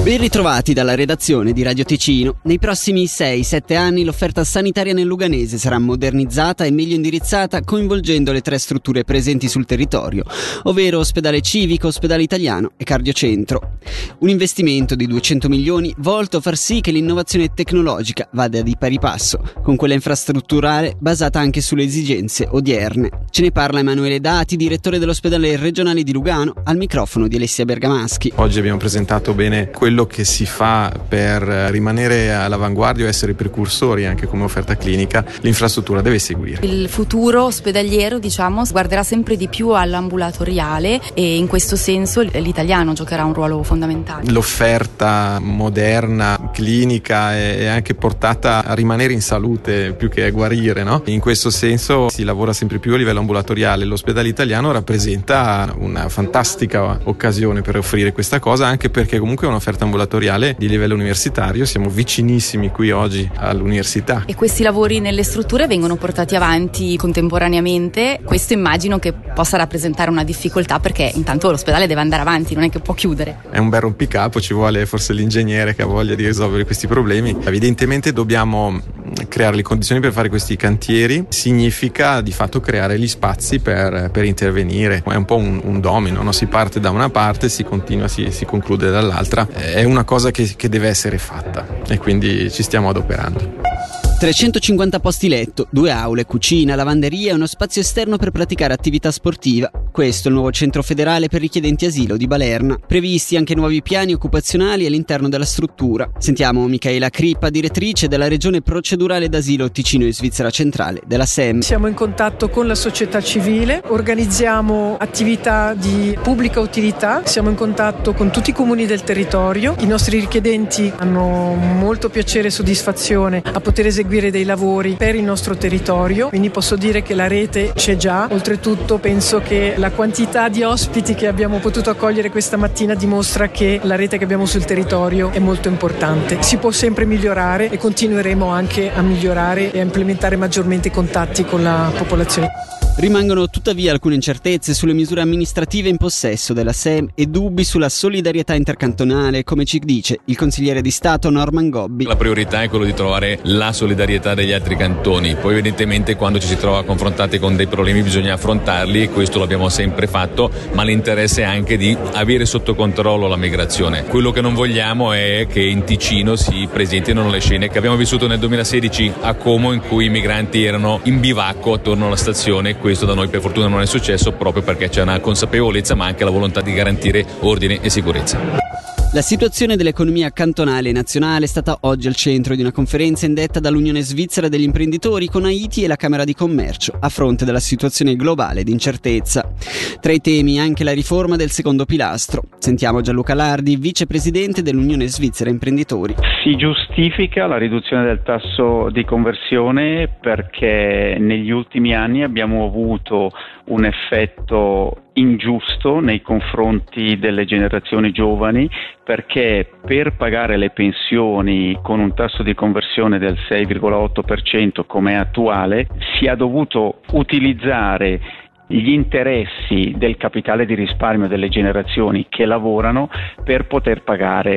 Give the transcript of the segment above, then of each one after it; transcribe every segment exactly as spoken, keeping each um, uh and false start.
Ben ritrovati dalla redazione di Radio Ticino. Nei prossimi sei sette anni l'offerta sanitaria nel Luganese sarà modernizzata e meglio indirizzata, coinvolgendo le tre strutture presenti sul territorio, ovvero ospedale civico, ospedale italiano e cardiocentro. Un investimento di duecento milioni volto a far sì che l'innovazione tecnologica vada di pari passo con quella infrastrutturale basata anche sulle esigenze odierne. Ce ne parla Emanuele Dati, direttore dell'ospedale regionale di Lugano, al microfono di Alessia Bergamaschi. Oggi abbiamo presentato bene quello che si fa per rimanere all'avanguardia e essere precursori anche come offerta clinica. L'infrastruttura deve seguire. Il futuro ospedaliero, diciamo, guarderà sempre di più all'ambulatoriale e in questo senso l'italiano giocherà un ruolo fondamentale. L'offerta moderna, clinica è anche portata a rimanere in salute più che a guarire, no? In questo senso si lavora sempre più a livello ambulatoriale. L'ospedale italiano rappresenta una fantastica occasione per offrire questa cosa, anche perché comunque è un'offerta ambulatoriale di livello universitario, siamo vicinissimi qui oggi all'università. E questi lavori nelle strutture vengono portati avanti contemporaneamente. Questo immagino che possa rappresentare una difficoltà, perché intanto l'ospedale deve andare avanti, non è che può chiudere. È un bel rompicapo, ci vuole forse l'ingegnere che ha voglia di risolvere questi problemi. Evidentemente dobbiamo creare le condizioni per fare questi cantieri, significa di fatto creare gli spazi per, per intervenire. È un po' un, un domino, no? Si parte da una parte, si continua, si, si conclude dall'altra. È una cosa che, che deve essere fatta e quindi ci stiamo adoperando. trecentocinquanta posti letto, due aule, cucina, lavanderia e uno spazio esterno per praticare attività sportiva. Questo è il nuovo centro federale per richiedenti asilo di Balerna. Previsti anche nuovi piani occupazionali all'interno della struttura. Sentiamo Michaela Crippa, direttrice della regione procedurale d'asilo Ticino e Svizzera Centrale della S E M. Siamo in contatto con la società civile, organizziamo attività di pubblica utilità, siamo in contatto con tutti i comuni del territorio. I nostri richiedenti hanno molto piacere e soddisfazione a poter eseguire dei lavori per il nostro territorio, quindi posso dire che la rete c'è già. Oltretutto penso che la quantità di ospiti che abbiamo potuto accogliere questa mattina dimostra che la rete che abbiamo sul territorio è molto importante. Si può sempre migliorare e continueremo anche a migliorare e a implementare maggiormente i contatti con la popolazione. Rimangono tuttavia alcune incertezze sulle misure amministrative in possesso della S E M e dubbi sulla solidarietà intercantonale, come ci dice il consigliere di Stato Norman Gobbi. La priorità è quello di trovare la solidarietà degli altri cantoni, poi evidentemente quando ci si trova confrontati con dei problemi bisogna affrontarli e questo l'abbiamo sempre fatto, ma l'interesse è anche di avere sotto controllo la migrazione. Quello che non vogliamo è che in Ticino si presentino le scene che abbiamo vissuto nel duemilasedici a Como, in cui i migranti erano in bivacco attorno alla stazione. Questo da noi per fortuna non è successo, proprio perché c'è una consapevolezza ma anche la volontà di garantire ordine e sicurezza. La situazione dell'economia cantonale e nazionale è stata oggi al centro di una conferenza indetta dall'Unione Svizzera degli Imprenditori con Haiti e la Camera di Commercio, a fronte della situazione globale di incertezza. Tra i temi anche la riforma del secondo pilastro. Sentiamo Gianluca Lardi, vicepresidente dell'Unione Svizzera Imprenditori. Si giustifica la riduzione del tasso di conversione perché negli ultimi anni abbiamo avuto un effetto ingiusto nei confronti delle generazioni giovani, perché per pagare le pensioni con un tasso di conversione del sei virgola otto per cento come è attuale si è dovuto utilizzare gli interessi del capitale di risparmio delle generazioni che lavorano per poter pagare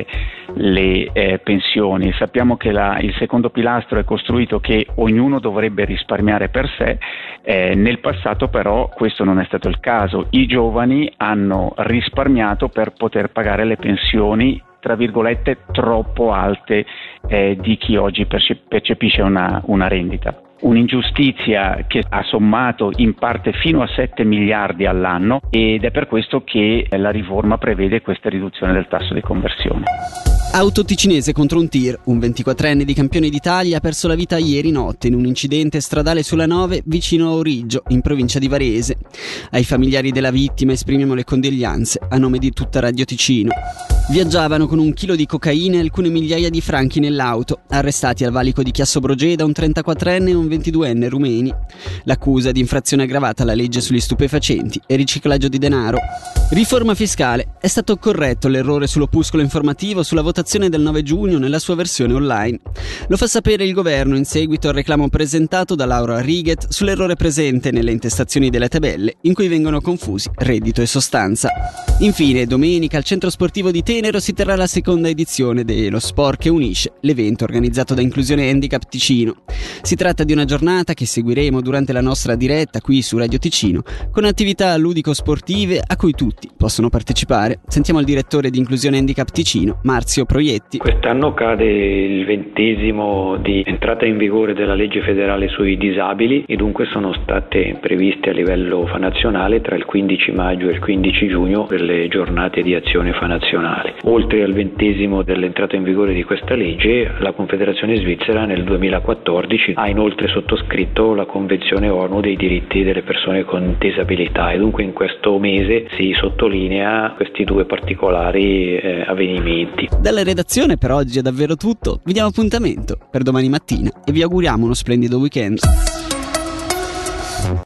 le eh, pensioni. Sappiamo che la, il secondo pilastro è costruito che ognuno dovrebbe risparmiare per sé, eh, nel passato però questo non è stato il caso. I giovani hanno risparmiato per poter pagare le pensioni tra virgolette troppo alte eh, di chi oggi percepisce una, una rendita. Un'ingiustizia che ha sommato in parte fino a sette miliardi all'anno ed è per questo che la riforma prevede questa riduzione del tasso di conversione. Auto ticinese contro un tir. Un ventiquattrenne di campione d'Italia ha perso la vita ieri notte in un incidente stradale sulla nove vicino a Origgio, in provincia di Varese. Ai familiari della vittima esprimiamo le condoglianze a nome di tutta Radio Ticino. Viaggiavano con un chilo di cocaina e alcune migliaia di franchi nell'auto. Arrestati al valico di Chiassobrogeda un trentaquattrenne e un ventiduenne rumeni. L'accusa di infrazione aggravata alla legge sugli stupefacenti e riciclaggio di denaro. Riforma fiscale. È stato corretto l'errore sull'opuscolo informativo sulla votazione del nove giugno nella sua versione online. Lo fa sapere il governo in seguito al reclamo presentato da Laura Righet sull'errore presente nelle intestazioni delle tabelle in cui vengono confusi reddito e sostanza. Infine, domenica al centro sportivo di Terni Tenero si terrà la seconda edizione dello Sport che unisce, l'evento organizzato da Inclusione Handicap Ticino. Si tratta di una giornata che seguiremo durante la nostra diretta qui su Radio Ticino, con attività ludico-sportive a cui tutti possono partecipare. Sentiamo il direttore di Inclusione Handicap Ticino, Marzio Proietti. Quest'anno cade il ventesimo di entrata in vigore della legge federale sui disabili e dunque sono state previste a livello fanazionale tra il quindici maggio e il quindici giugno delle giornate di azione fanazionale. Oltre al ventesimo dell'entrata in vigore di questa legge, la Confederazione Svizzera nel duemilaquattordici ha inoltre sottoscritto la Convenzione ONU dei diritti delle persone con disabilità e dunque in questo mese si sottolinea questi due particolari eh, avvenimenti. Dalla redazione per oggi è davvero tutto, vi diamo appuntamento per domani mattina e vi auguriamo uno splendido weekend.